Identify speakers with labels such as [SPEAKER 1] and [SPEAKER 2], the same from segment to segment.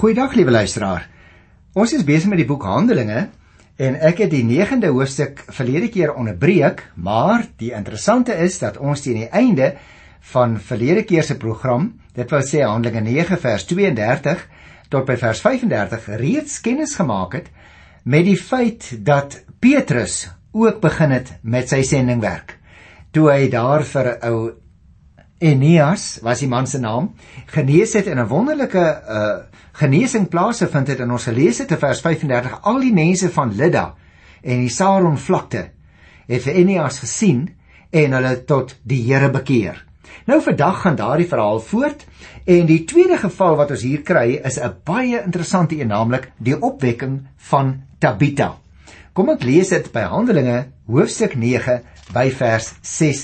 [SPEAKER 1] Goeiedag, liewe luisteraar. Ons is besig met die boek Handelinge en ek het die 9de hoofstuk verlede keer onderbreek, maar die interessante is dat ons teen die einde van verlede keer se program, dit wil sê Handelinge 9 vers 32 tot by vers 35, reeds kennis gemaak het met die feit dat Petrus ook begin het met sy sendingwerk. Toe hy daar vir ou Eneas, was die man se naam, genees het en 'n wonderlike genesing plaasgevind het, en ons gelees het in vers 35, al die mense van Lydda en die Saron vlakte het vir Eneas gesien en hulle tot die Here bekeer. Nou vandag gaan daardie verhaal voort, en die tweede geval wat ons hier kry is 'n baie interessante een, naamlik die opwekking van Tabitha. Kom ek lees dit by Handelinge hoofstuk 9 by vers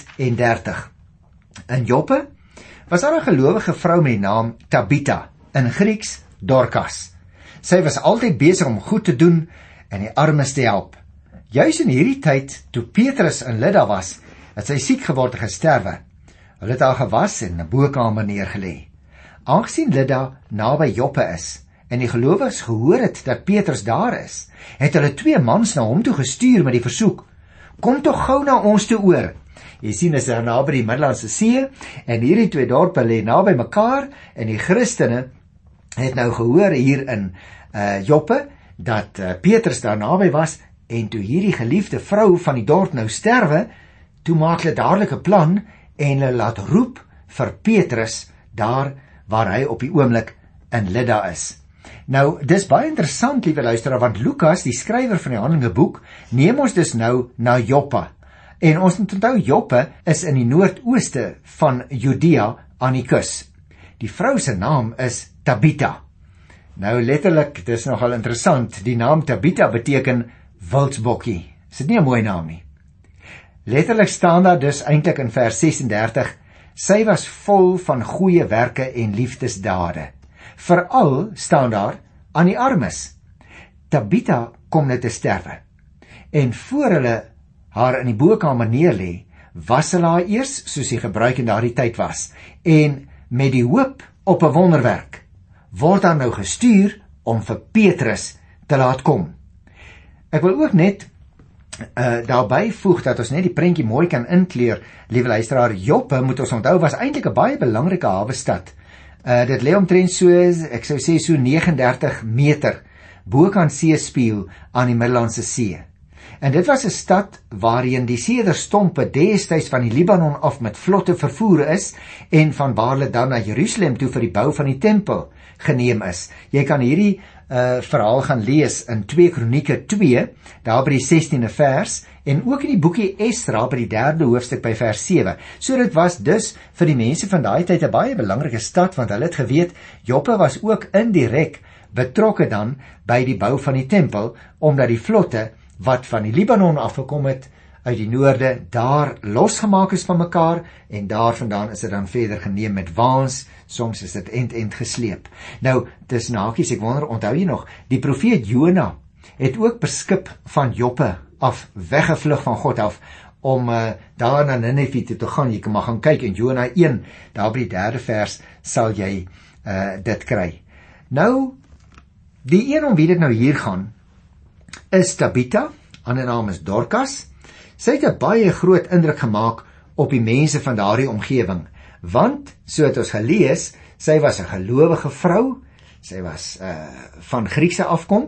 [SPEAKER 1] 36. In Joppe was daar 'n gelowige vrou met die naam Tabitha, in Grieks Dorcas. Sy was altyd besig om goed te doen en die armes te help. Juis in hierdie tyd, toe Petrus in Lydda was, het sy siek geword en gesterwe. Hulle het haar gewas en in 'n bokamer neergelê. Aangesien Lydda naby Joppe is en die gelowiges gehoor het dat Petrus daar is, het hulle 2 mans na hom toe gestuur met die versoek: "Kom tog gou na ons toe oor." Jy sien, is daar naby die Middellandse See, en hierdie 2 dorpe lê naby mekaar, en die Christene het nou gehoor hier in Joppe dat Petrus daar naby was, en toe hierdie geliefde vrou van die dorp nou sterwe, toe maak hulle dadelik 'n plan en hulle laat roep vir Petrus daar waar hy op die oomblik in Lydda is. Nou, dis baie interessant, liewe luisteraar, want Lukas, die skrywer van die Handelinge boek, neem ons dus nou na Joppe. En ons moet onthou, Joppe is in die noordooste van Judea aan die kus. Die vrou se naam is Tabitha. Nou letterlik, dis nogal interessant, die naam Tabitha beteken wildsbokkie. Is dit nie 'n mooi naam nie? Letterlik staan daar dus eintlik in vers 36, sy was vol van goeie werke en liefdesdade. Veral staan daar aan die armes. Tabitha kom net te sterwe. En voor hulle haar in die bokamer neerlê, was hulle haar eers, soos die gebruik in daardie tyd was, en met die hoop op 'n wonderwerk, word daar nou gestuur om vir Petrus te laat kom. Ek wil ook net daarby voeg dat ons net die prentjie mooi kan inkleur, liewe luisteraar. Joppe, moet ons onthou, was eintlik 'n baie belangrike hawestad. Dit lê omtrent so, ek sou sê so 39 meter bokant seespieël aan die Middellandse See. En dit was 'n stad waarheen die sederstompe destyds van die Libanon af met vlotte vervoer is, en van waar hulle dan na Jerusalem toe vir die bou van die tempel geneem is. Jy kan hierdie verhaal gaan lees in 2 Kronieke 2, daar by die 16de vers, en ook in die boekie Esra by die 3de hoofstuk by vers 7. So dit was dus vir die mense van daai tyd 'n baie belangrike stad, want hulle het geweet, Joppe was ook indirek betrokke dan by die bou van die tempel, omdat die vlotte wat van die Libanon afgekom het, uit die noorde, daar losgemaak is van mekaar, en daar vandaan is dit dan verder geneem met waans, soms is dit end gesleep. Nou, dis nakies, ek wonder, onthou jy nog, die profeet Jona het ook per skip van Joppe af weggevlug van God af, om daar na Ninive te gaan. Jy kan maar gaan kyk in Jona 1, daar by die 3de vers sal jy dit kry. Nou, die een om wie dit nou hier gaan, is Tabitha, ander naam is Dorcas. Sy het 'n baie groot indruk gemaak op die mense van daardie omgewing, want, so het ons gelees, sy was 'n gelowige vrou, sy was van Griekse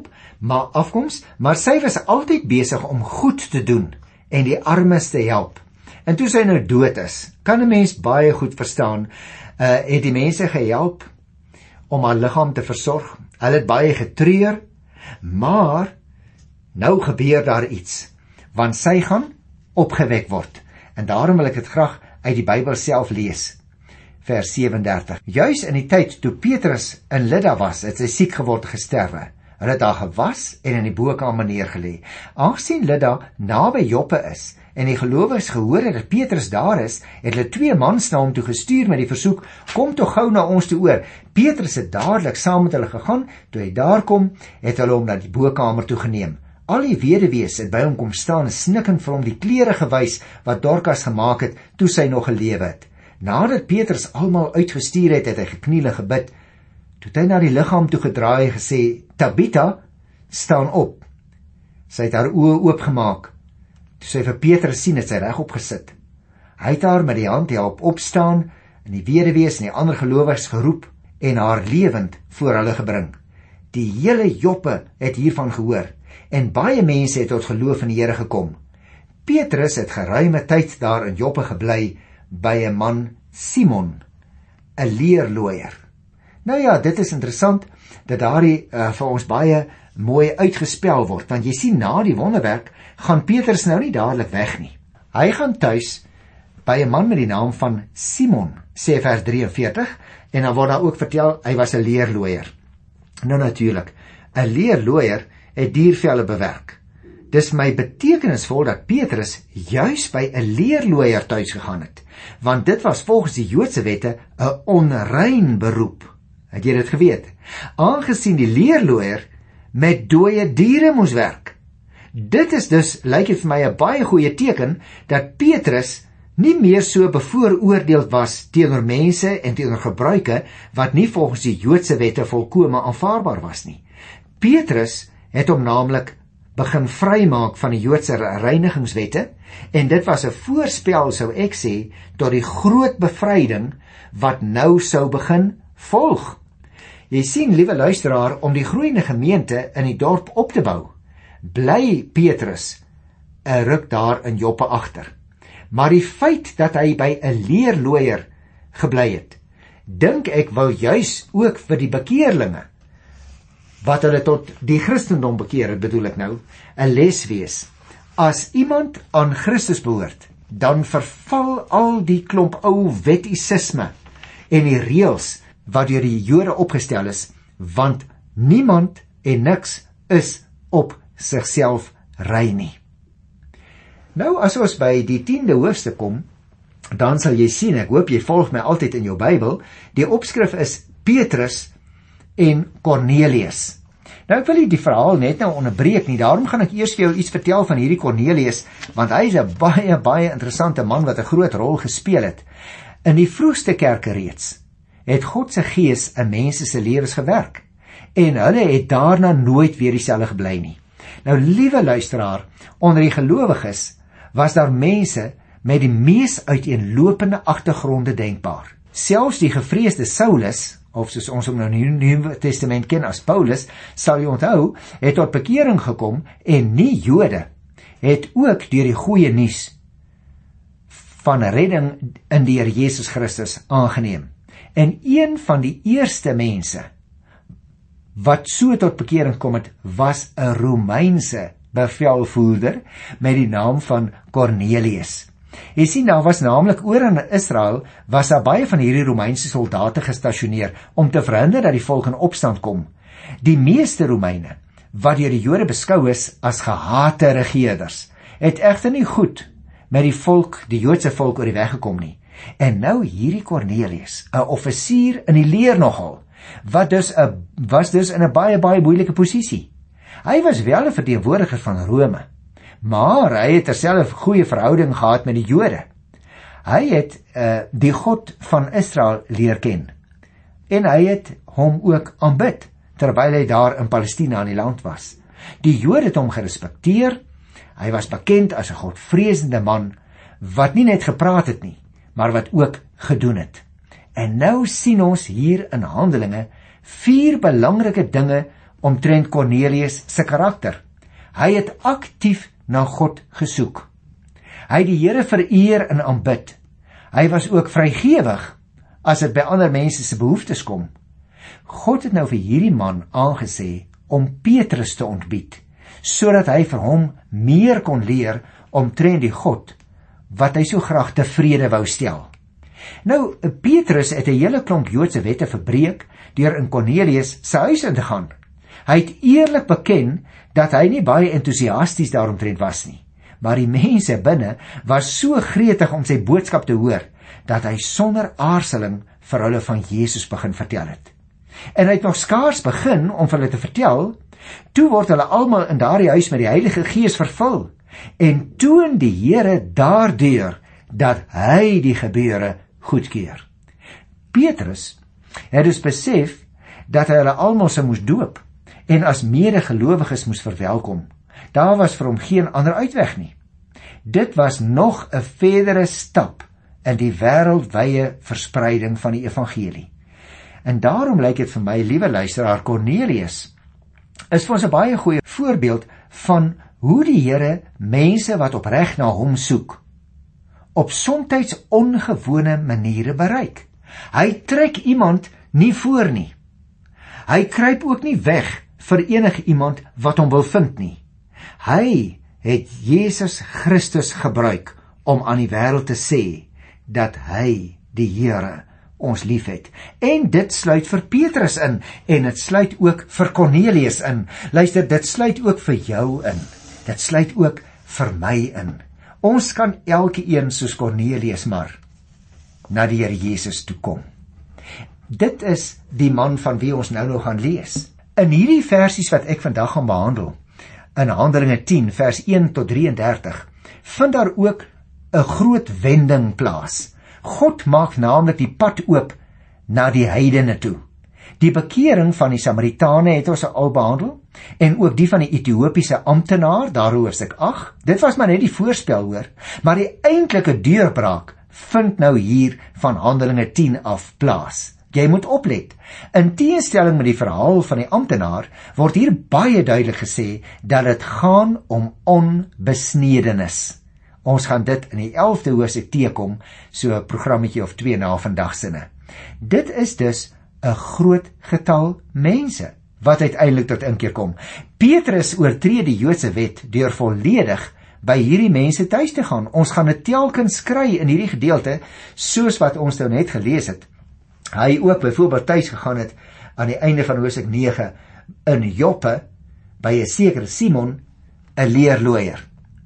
[SPEAKER 1] afkoms, maar sy was altyd besig om goed te doen en die armes te help. En toe sy nou dood is, kan 'n mens baie goed verstaan, het die mense gehelp om haar liggaam te versorg. Hulle het baie getreur, maar nou gebeur daar iets, want sy gaan opgewek word. En daarom wil ek dit graag uit die Bybel self lees. Vers 37. Juis in die tyd toe Petrus in Lydda was, het sy siek geword gesterwe. Hulle het daar gewas en in die bokamer neergelê. Aangesien Lydda naby Joppe is en die gelowiges gehoor het dat Petrus daar is, het hulle 2 mans na hom toe gestuur met die versoek: "Kom tog gou na ons toe oor." Petrus het dadelik saam met hulle gegaan. Toe hy daar kom, het hulle hom na die bokamer toe geneem. Al die weduwees het by hom kom staan en snikkend vir hom die klere gewys wat Dorcas gemaak het toe sy nog gelewe het. Nadat Petrus almal uitgestuur het, het hy gekniel en gebid: Toe het hy na die liggaam toe gedraai gesê, Tabitha, staan op. Sy het haar oë oopgemaak. Toe sy vir Petrus sien, het sy regop gesit. Hy het haar met die hand help opstaan en die weduwees en die ander gelowiges geroep en haar lewend voor hulle gebring. Die hele Joppe het hiervan gehoor en baie mense het tot geloof in die Here gekom. Petrus het geruime tyd daar in Joppe gebly by 'n man Simon, 'n leerlooier. Nou ja, dit is interessant dat daardie vir ons baie mooi uitgespel word, want jy sien na die wonderwerk gaan Petrus nou nie dadelik weg nie. Hy gaan tuis by 'n man met die naam van Simon, sê vers 43, en dan word daar ook vertel, hy was 'n leerlooier. Nou natuurlik, 'n leerlooier het diervelle bewerk. Dis my betekenisvol dat Petrus juis by 'n leerlooier tuis gegaan het, want dit was volgens die Joodse wette 'n onrein beroep. Het jy dit geweet? Aangesien die leerlooier met dooie diere moes werk. Dit is dus, lyk dit vir my, 'n baie goeie teken dat Petrus nie meer so bevooroordeeld was teenoor mense en teenoor gebruike wat nie volgens die Joodse wette volkome aanvaarbaar was nie. Petrus het hom naamlik begin vrymaak van die Joodse reinigingswette en dit was 'n voorspel, sou ek sê, tot die groot bevryding wat nou sou begin volg. Jy sien, liewe luisteraar, om die groeiende gemeente in die dorp op te bou, bly Petrus 'n ruk daar in Joppe agter. Maar die feit dat hy by 'n leerlooier gebly het, dink ek wil juis ook vir die bekeerlinge, wat hulle tot die Christendom bekeer het, bedoel ek nou, 'n les wees. As iemand aan Christus behoort, dan verval al die klomp ou wettisisme en die reëls wat deur die Jode opgestel is, want niemand en niks is op sigself rein nie. Nou as ons by die 10de hoofstuk kom, dan sal jy sien, ek hoop jy volg my altyd in jou Bybel, die opskrif is Petrus en Cornelius. Nou ek wil nie die verhaal net nou onderbreek nie, daarom gaan ek eers vir jou iets vertel van hierdie Cornelius, want hy is 'n baie interessante man wat 'n groot rol gespeel het. In die vroegste kerke reeds het God se gees in mense se lewens gewerk en hulle het daarna nooit weer dieselfde gebly nie. Nou liewe luisteraar, onder die gelowiges was daar mense met die mees uiteenlopende agtergronde denkbaar. Selfs die gevreesde Saulus, of soos ons hom nou in die Nuwe Testament ken as Paulus, sal jy onthou, het tot bekering gekom en nie Jode het ook deur die goeie nuus van redding in die Here Jesus Christus aangeneem. En een van die eerste mense wat so tot bekering kom het, was 'n Romeinse bevelvoerder met die naam van Cornelius. Jy sien, daar was naamlik oor in Israel, was daar baie van hierdie Romeinse soldate gestasioneer om te verhinder dat die volk in opstand kom. Die meeste Romeine, wat deur die Jode beskou is as gehate regerders, het egter nie goed met die volk, die Joodse volk, oor die weg gekom nie. En nou hierdie Cornelius, 'n offisier in die leer nogal, was dus in 'n baie moeilike posisie. Hy was wel 'n verteenwoordiger van Rome, maar hy het terself goeie verhouding gehad met die Jode. Hy het die God van Israel leer ken en hy het hom ook aanbid terwyl hy daar in Palestina in die land was. Die Jode het hom gerespekteer. Hy was bekend as 'n godvreesende man wat nie net gepraat het nie, maar wat ook gedoen het. En nou sien ons hier in Handelinge 4 belangrike dinge omtrent Cornelius se karakter. Hy het aktief na God gesoek. Hy het die Here vereer en aanbid. Hy was ook vrygewig as dit by ander mense se behoeftes kom. God het nou vir hierdie man aangesê om Petrus te ontbied, sodat hy vir hom meer kon leer omtrent die God wat hy so graag tevrede wou stel. Nou, Petrus het 'n hele klomp Joodse wette verbreek deur in Cornelius se huis in te gaan. Hy het eerlik beken dat hy nie baie entoesiasties daaromtrent was nie, maar die mense binne was so gretig om sy boodskap te hoor, dat hy sonder aarzeling vir hulle van Jesus begin vertel het. En hy het nog skaars begin om vir hulle te vertel, toe word hulle almal in daardie huis met die Heilige Gees vervul, en toon die Here daardeur dat hy die gebeure goedkeur. Petrus het dus besef dat hy hulle almal se moes doop en as medegelowiges moes verwelkom. Daar was vir hom geen ander uitweg nie. Dit was nog 'n verdere stap in die wêreldwye verspreiding van die evangelie. En daarom lyk dit vir my, liewe luisteraar, Kornelius is vir ons 'n baie goeie voorbeeld van hoe die Here mense wat opreg na hom soek, op soms ongewone maniere bereik. Hy trek iemand nie voor nie. Hy kruip ook nie weg vir enige iemand wat hom wil vind nie. Hy het Jesus Christus gebruik om aan die wêreld te sê dat hy, die Here, ons liefhet. En dit sluit vir Petrus in, en dit sluit ook vir Kornelius in. Luister, dit sluit ook vir jou in. Dit sluit ook vir my in. Ons kan elke een soos Kornelius maar na die Here Jesus toe kom. Dit is die man van wie ons nou nog gaan lees. In hierdie versies wat ek vandag gaan behandel, in Handelinge 10 vers 1 tot 33, vind daar ook 'n groot wending plaas. God maak naamlik die pad oop na die heidene toe. Die bekering van die Samaritane het ons al behandel, en ook die van die Ethiopiese amptenaar, daar hoofstuk 8. Dit was maar net die voorspel, hoor, maar die eintlike deurbraak vind nou hier van Handelinge 10 af plaas. Jy moet oplet. In teenstelling met die verhaal van die amptenaar, word hier baie duidelik gesê dat dit gaan om onbesnedenis. Ons gaan dit in die 11de hoofstuk teekom, so 'n programmetjie of 2 na vandag sinne. Dit is dus 'n groot getal mense wat uiteindelik tot inkeer kom. Petrus oortree die Joodse wet deur volledig by hierdie mense tuis te gaan. Ons gaan dit telkens kry in hierdie gedeelte, soos wat ons nou net gelees het. Hy ook byvoorbeeld tuis gegaan het aan die einde van hoofstuk 9 in Joppe by 'n sekere Simon, 'n leerlooier.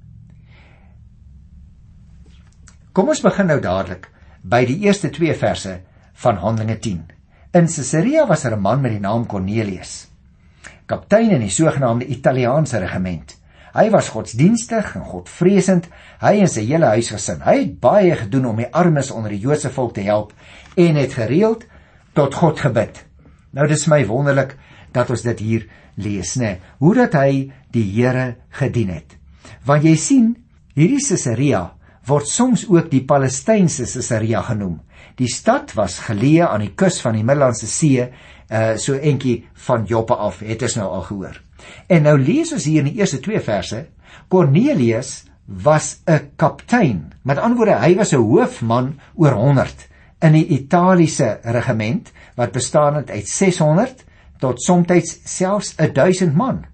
[SPEAKER 1] Kom ons begin nou dadelik by die eerste 2 verse van Handelinge 10. In Caesarea was 'n man met die naam Kornelius, kaptein in die sogenaamde Italiaanse regiment. Hy was godsdienstig en godvreesend, hy en sy hele huisgesin. Hy het baie gedoen om die armes onder die Joodse volk te help en het gereeld tot God gebid. Nou, dis my wonderlik dat ons dit hier lees, né? Hoe dat hy die Here gedien het. Want jy sien, hierdie Caesarea word soms ook die Palestynse Caesarea genoem. Die stad was geleë aan die kus van die Middellandse See, so entjie van Joppe af, het ons nou al gehoor. En nou lees ons hier in die eerste 2 verse, Kornelius was 'n kaptein. Met ander woorde, hy was 'n hoofman oor 100 in die Italiese regiment, wat bestaan het uit 600 tot soms selfs 1000 man.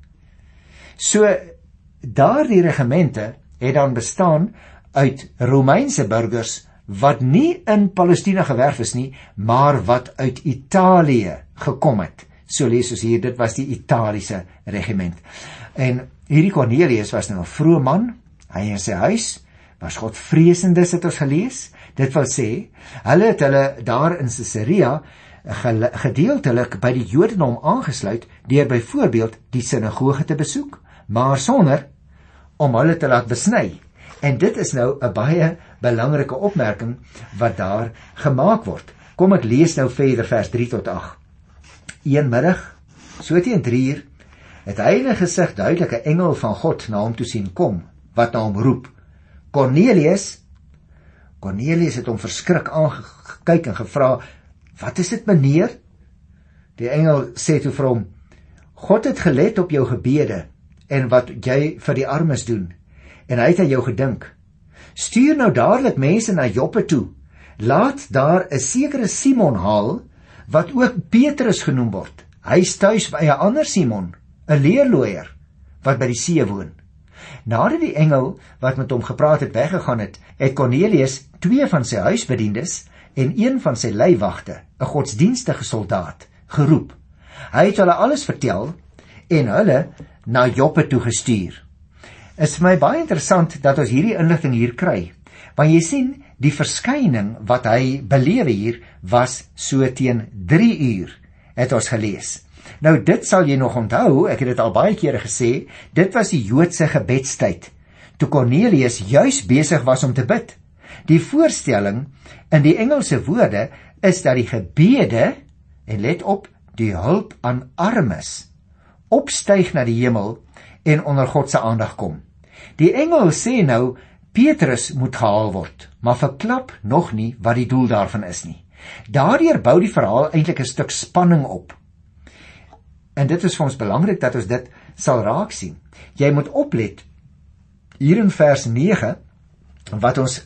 [SPEAKER 1] So, daardie regimente het dan bestaan uit Romeinse burgers wat nie in Palestina gewerf is nie, maar wat uit Italië gekom het. So lees ons hier, dit was die Italiese regiment. En hierdie Kornelius was nou 'n vroeë man, hy in sy huis was godvreesendes, het ons gelees. Dit wil sê, hulle het hulle daar in Caesarea gedeeltelik by die Jodendom aangesluit deur byvoorbeeld die sinagoge te besoek, maar sonder om hulle te laat besny. En dit is nou 'n baie belangrike opmerking wat daar gemaak word. Kom ek lees nou verder vers 3 tot 8. Een middag, so teen 3 uur, het hy in 'n gesig duidelike engel van God na hom toe sien kom, wat na hom roep, Kornelius. Kornelius het hom verskrik aangekyk en gevra, wat is dit, meneer? Die engel sê toe vir hom, God het gelet op jou gebede en wat jy vir die armes doen, en hy het aan jou gedink. Stuur nou dadelik mense na Joppe toe, laat daar 'n sekere Simon haal, wat ook Petrus genoem word. Hy is tuis by 'n ander Simon, 'n leerlooier, wat by die see woon. Nadat die engel wat met hom gepraat het weggegaan het, het Kornelius 2 van sy huisbediendes en 1 van sy leiwagte, 'n godsdienstige soldaat, geroep. Hy het hulle alles vertel en hulle na Joppe toe gestuur. Is vir my baie interessant dat ons hierdie inligting hier kry, want jy sien, die verskyning wat hy belewe hier was so teen 3 uur, het ons gelees. Nou dit sal jy nog onthou, ek het dit al baie kere gesê, dit was die Joodse gebedstyd, toe Kornelius juis besig was om te bid. Die voorstelling in die Engelse woorde is dat die gebede, en let op, die hulp aan armes, opstyg na die hemel en onder God se aandag kom. Die engel sê nou, Petrus moet gehaal word, maar verklap nog nie wat die doel daarvan is nie. Daardeur bou die verhaal eintlik 'n stuk spanning op. En dit is vir ons belangrik dat ons dit sal raak sien. Jy moet oplet, hier in vers 9, wat ons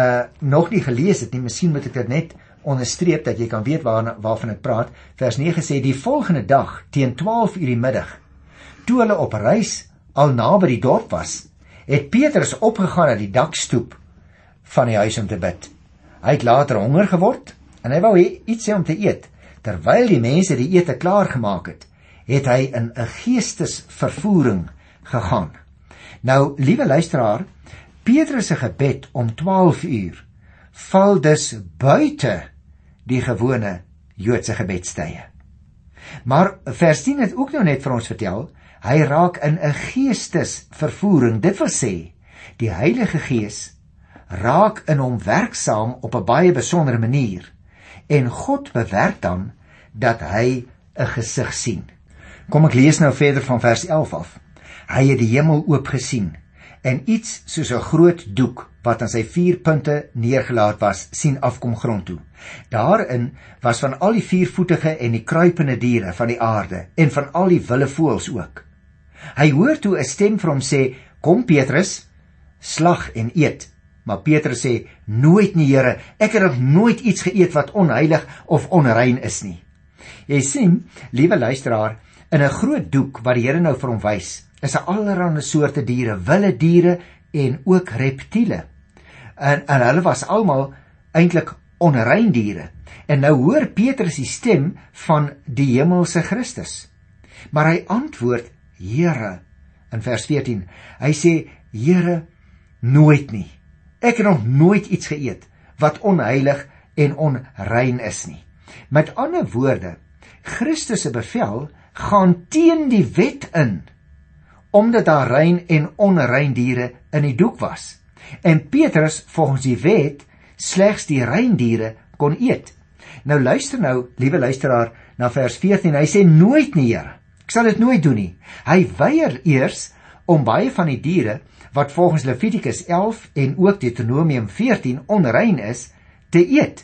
[SPEAKER 1] nog nie gelees het nie, miskien moet ek dit net onderstreep, dat jy kan weet waarvan ek praat. Vers 9 sê, die volgende dag, teen 12 uur die middag, toe hulle op reis al naby die dorp was, het Petrus opgegaan na die dakstoep van die huis om te bid. Hy het later honger geword, en hy wou iets hê om te eet. Terwyl die mense die ete klaar gemaak het, het hy in 'n geestesvervoering gegaan. Nou, liewe luisteraar, Petrus se gebed om 12 uur val dus buite die gewone Joodse gebedstye. Maar vers 10 het ook nou net vir ons vertel, hy raak in 'n geestesvervoering. Dit wil sê, die Heilige Gees raak in hom werksaam op 'n baie besondere manier, en God bewerk dan dat hy 'n gesig sien. Kom ek lees nou verder van vers 11 af. Hy het die hemel oop gesien, en iets soos 'n groot doek wat aan sy 4 punte neergelaat was, sien afkom grond toe. Daarin was van al die 4-voetige en die kruipende diere van die aarde, en van al die wilde voëls ook. Hy hoor toe 'n stem vir hom sê, kom Petrus, slag en eet. Maar Petrus sê, nooit nie Here, ek het nog nooit iets geëet wat onheilig of onrein is nie. Jy sien, liewe luisteraar, in 'n groot doek wat die Here nou vir hom wys, is 'n allerlei soorte diere, wilde diere en ook reptiele. En hulle was almal eintlik onrein diere. En nou hoor Petrus die stem van die hemelse Christus. Maar hy antwoord, Here, in vers 14, hy sê, Here, nooit nie. Ek het nog nooit iets geëet wat onheilig en onrein is nie. Met ander woorde, Christus se bevel gaan teen die wet in, omdat daar rein en onrein diere in die doek was. En Petrus, volgens die wet, slegs die rein diere kon eet. Nou luister nou, liewe luisteraar, na vers 14, hy sê nooit nie, Here, ek sal dit nooit doen nie. Hy weier eers om baie van die diere, wat volgens Levitikus 11 en ook Deuteronomium 14 onrein is, te eet.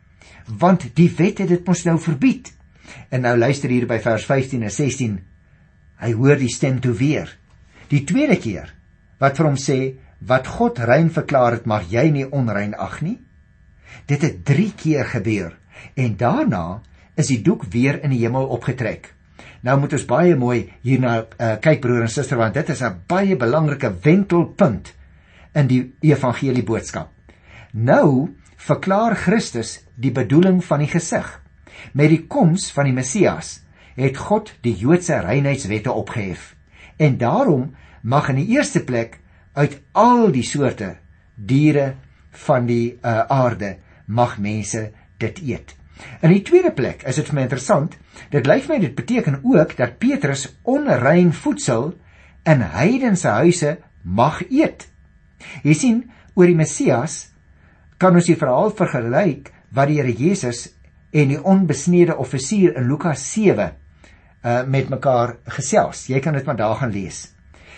[SPEAKER 1] Want die wet het dit mos nou verbied. En nou luister hier by vers 15 en 16, hy hoor die stem toe weer. Die tweede keer, wat vir hom sê, wat God rein verklaar het, mag jy nie onrein ag nie. Dit het 3 keer gebeur, en daarna is die doek weer in die hemel opgetrek. Nou moet ons baie mooi hierna kyk, broer en suster, want dit is 'n baie belangrike wentelpunt in die evangelie boodskap. Nou verklaar Christus die bedoeling van die gesig. Met die koms van die Messias het God die Joodse reinheidswette opgehef. En daarom mag in die eerste plek uit al die soorte diere van die aarde mag mense dit eet. In die tweede plek is dit vir my interessant, dit lyk my dit beteken ook dat Petrus onrein voedsel in heidense huise mag eet. Jy sien, oor die Messias kan ons die verhaal vergelyk wat die Here Jesus en die onbesnede offisier in Lukas 7 met mekaar gesels. Jy kan dit maar daar gaan lees.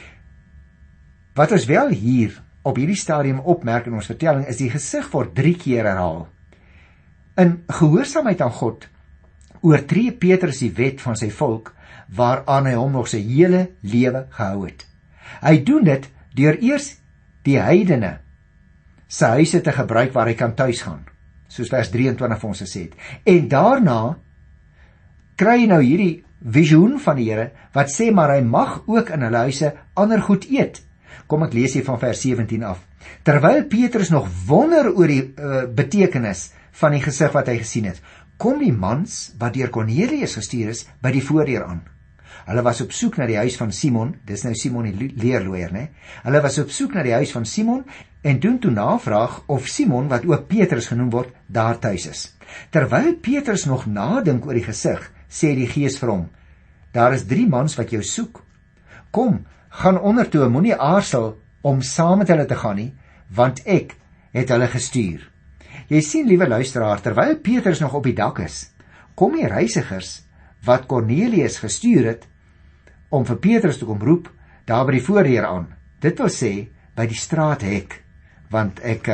[SPEAKER 1] Wat ons wel hier op hierdie stadium opmerk in ons vertelling is die gesig word 3 keer herhaal. In gehoorsaamheid aan God oortree Petrus die wet van sy volk waaraan hy hom nog sy hele lewe gehou het. Hy doen dit deur eers die heidene sy huise te gebruik waar hy kan tuis gaan, soos vers 23 vir ons gesê het. En daarna kry hy nou hierdie visioen van die Here wat sê maar hy mag ook in hulle huise ander goed eet. Kom ek lees hier van vers 17 af. Terwyl Petrus nog wonder oor die betekenis van die gesig wat hy gesien het, kom die mans wat deur Kornelius gestuur is by die voordeur aan. Hulle was op soek na die huis van Simon, dis nou Simon die leerlooier, né? Hulle was op soek na die huis van Simon en doen toe navraag of Simon, wat ook Petrus genoem word, daar tuis is. Terwyl Petrus nog nadink oor die gesig, sê die Gees vir hom, daar is 3 mans wat jou soek. Kom, gaan onder toe, moenie aarzel om saam met hulle te gaan nie, want ek het hulle gestuur. Jy sien, liewe luisteraar, terwyl Petrus nog op die dak is, kom die reisigers wat Kornelius gestuur het om vir Petrus te kom roep daar by die voordeur aan. Dit wil sê by die straathek, want ek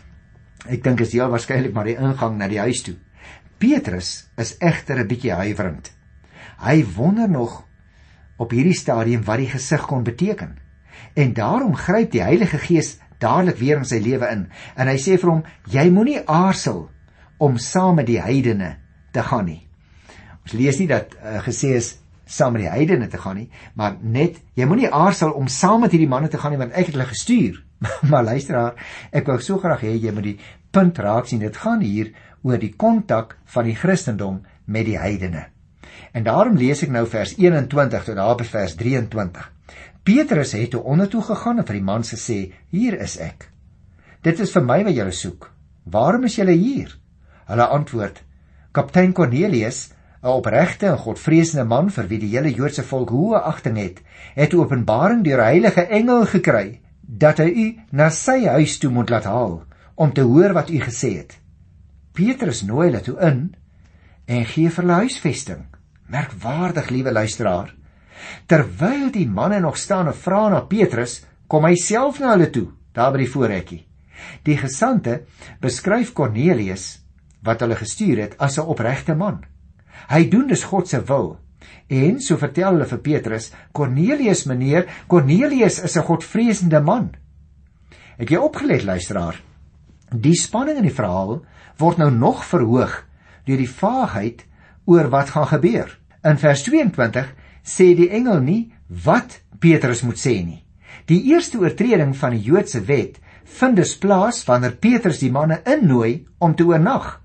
[SPEAKER 1] dink is heel waarskynlik maar die ingang na die huis toe. Petrus is egter 'n bietjie huiwerend. Hy wonder nog op hierdie stadium wat die gesig kon beteken. En daarom gryp die Heilige Gees dadelik weer in sy lewe in. En hy sê vir hom, jy moenie aarsel om saam met die heidene te gaan nie. Ons lees nie dat gesê is saam met die heidene te gaan nie, maar net, jy moenie aarsel om saam met hierdie manne te gaan nie, want ek het hulle gestuur. Maar luisteraar, ek wou so graag hê jy moet die punt raak sien. Dit gaan hier oor die kontak van die Christendom met die heidene. En daarom lees ek nou vers 21 tot daar by vers 23. Petrus het toe ondertoe gegaan en vir die mans gesê, hier is ek. Dit is vir my wat julle soek. Waarom is julle hier? Hulle antwoord, kaptein Cornelius, 'n opregte en godvreesende man vir wie die hele Joodse volk hoë agting het 'n openbaring deur 'n heilige engel gekry, dat hy u na sy huis toe moet laat haal, om te hoor wat u gesê het. Petrus nooi hulle toe in en gee vir hulle huisvesting. Merkwaardig, liewe luisteraar. Terwyl die manne nog staan en vra na Petrus, kom hy self na hulle toe, daar by die voorhekkie. Die gesante beskryf Kornelius, wat hulle gestuur het, as 'n opregte man. Hy doen dus God se wil. En so vertel hulle vir Petrus, Kornelius meneer, Kornelius is 'n godvreesende man. Het jy opgelet, luisteraar? Die spanning in die verhaal word nou nog verhoog deur die vaagheid oor wat gaan gebeur. In vers 22 sê die engel nie wat Petrus moet sê nie. Die eerste oortreding van die Joodse wet vind dus plaas wanneer Petrus die manne innooi om te oornag.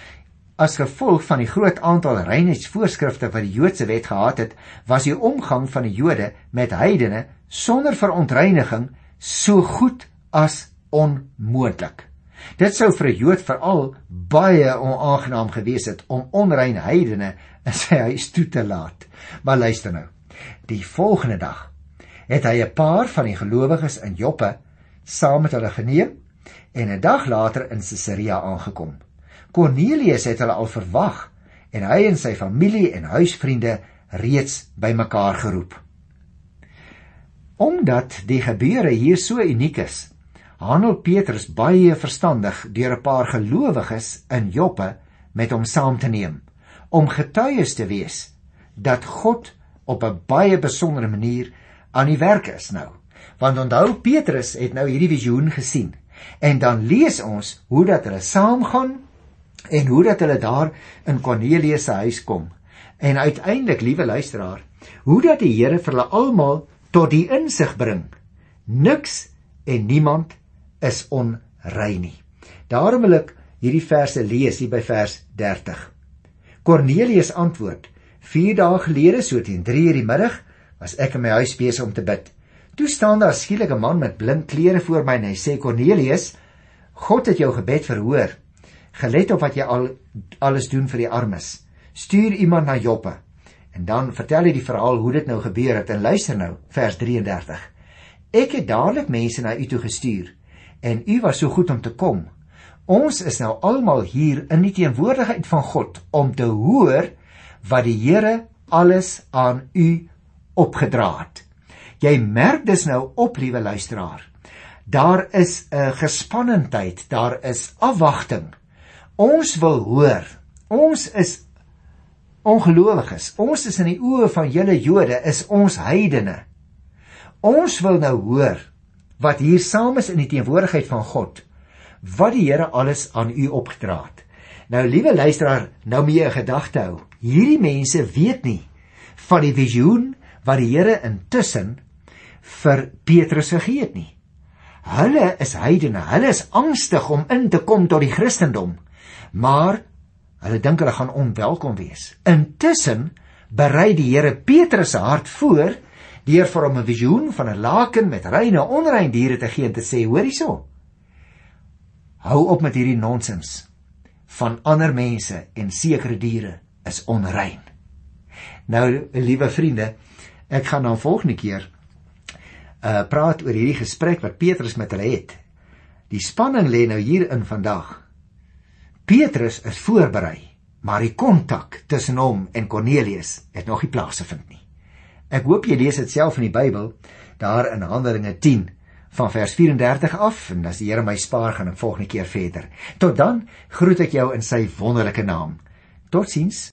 [SPEAKER 1] As gevolg van die groot aantal reinheidsvoorskrifte wat die Joodse wet gehad het, was die omgang van die Jode met heidene sonder verontreiniging so goed as onmoontlik. Dit sou vir 'n Jood veral baie onaangenaam gewees het om onrein heidene in sy huis toe te laat. Maar luister nou, die volgende dag het hy 'n paar van die gelowiges in Joppe saam met hulle geneem en 'n dag later in Caesarea aangekom. Cornelius het hulle al verwag en hy en sy familie en huisvriende reeds bymekaar geroep. Omdat die gebeure hier so uniek is, handel Petrus baie verstandig deur 'n paar gelowiges in Joppe met hom saam te neem, om getuies te wees dat God op 'n baie besondere manier aan die werk is nou. Want onthou, Petrus het nou hierdie visioen gesien, en dan lees ons hoe dat hulle saamgaan en hoe dat hulle daar in Kornelius se huis kom. En uiteindelik, liewe luisteraar, hoe dat die Here vir hulle almal tot die insig bring, niks en niemand is onrein nie. Daarom wil ek hierdie verse lees hier by vers 30. Kornelius antwoord, 4 dae gelede, so teen 3:00 die middag, was ek in my huis besig om te bid. Toe staan daar skielik 'n man met blink klere voor my en hy sê, Kornelius, God het jou gebed verhoor. Gelet op wat jy alles doen vir die armes. Stuur iemand na Joppe. En dan vertel hy die verhaal hoe dit nou gebeur het. En luister nou, vers 33. Ek het dadelik mense na u toe gestuur, en u was so goed om te kom. Ons is nou almal hier in die teenwoordigheid van God, om te hoor wat die Here alles aan u opgedra het. Jy merk dus nou op, liewe luisteraar, daar is 'n gespannenheid, daar is afwagting. Ons wil hoor, ons is ongelowiges, ons is in die oë van julle Jode, is ons heidene. Ons wil nou hoor, wat hier saam is in die teenwoordigheid van God, wat die Here alles aan u opgedra het. Nou, liewe luisteraar, nou moet jy 'n gedagte hou, hierdie mense weet nie van die visioen wat die Here intussen vir Petrus gegee het nie. Hulle is heidene, hulle is angstig om in te kom tot die Christendom, maar hulle dink hulle gaan onwelkom wees. Intussen berei die Here Petrus se hart voor deur vir hom 'n visioen van 'n laken met rein en onrein diere te gee en te sê, hoor hierso, hou op met hierdie nonsens van ander mense en sekere diere is onrein. Nou, liewe vriende, ek gaan dan volgende keer praat oor hierdie gesprek wat Petrus met hulle het. Die spanning lê nou hierin vandag. Petrus is voorberei maar die kontak tussen hom en Kornelius het nog nie plaasgevind nie. Ek hoop jy lees dit self in die Bybel, daar in Handelinge 10 van vers 34 af, en as die Here my spaar, gaan ek volgende keer verder. Tot dan groet ek jou in sy wonderlike naam. Totsiens.